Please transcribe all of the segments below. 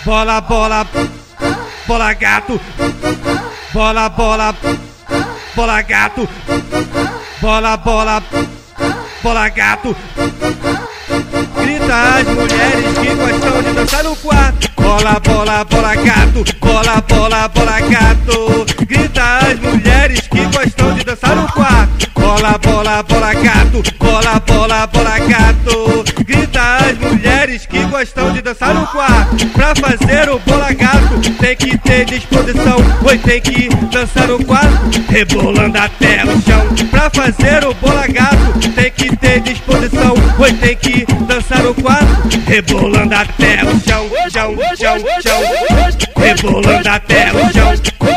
bola, bola, bola gato, bola, bola, bola gato, bola, bola, bola gato. Grita as mulheres que gostam de dançar no quarto. Bola, bola, bola gato, bola, bola, bola gato. Grita as mulheres que gostam de dançar no quarto. Bola, bola, bola gato, bola, bola, bola gato. Grita as mulheres que gostam de dançar no quarto. Pra fazer o bola gato tem que ter disposição, oi, tem que dançar no quarto, rebolando até o chão. Pra fazer o bola gato tem que ter disposição, oi, tem que dançar no quarto, rebolando até o chão, chão, chão, chão, rebolando até o chão,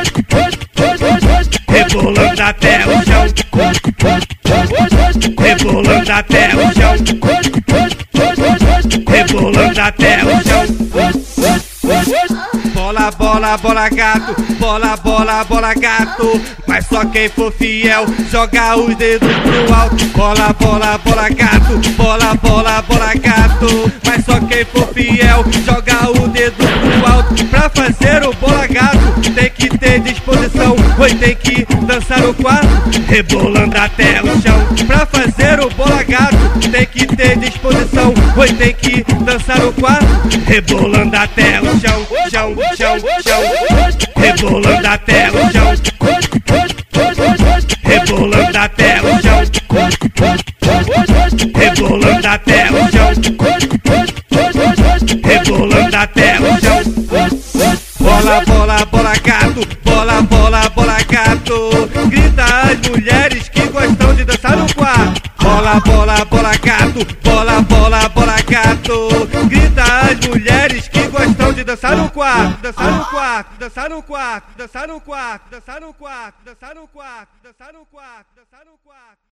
rebolando até o chão, rebolando até o chão, rebolando até o chão. Bola, bola, bola gato, bola, bola, bola gato. Mas só quem for fiel joga os dedos pro alto. Bola, bola, bola gato, bola, bola, bola gato. Mas só quem for fiel joga o dedo pro alto. Pra fazer o bola gato tem que ter disposição, oi, tem que dançar no quarto, rebolando até o chão. Pra fazer o bola gato tem que ter disposição, oi, tem que dançar no quarto, rebolando até o chão, chão, chão, chão, rebolando até o chão, rebolando até o chão, rebolando até o chão, rebolando até o chão. Bola, bola, bola gato, bola, bola, bola gato. Grita as mulheres que gostam de dançar no quarto. Bola, bola, bola gato, bola, bola, bola gato. Grita as mulheres que gostam de dançar no quarto, dançar no quarto, dançar no quarto, dançar no quarto, dançar no quarto, dançar no quarto, dançar no quarto, dançar no quarto.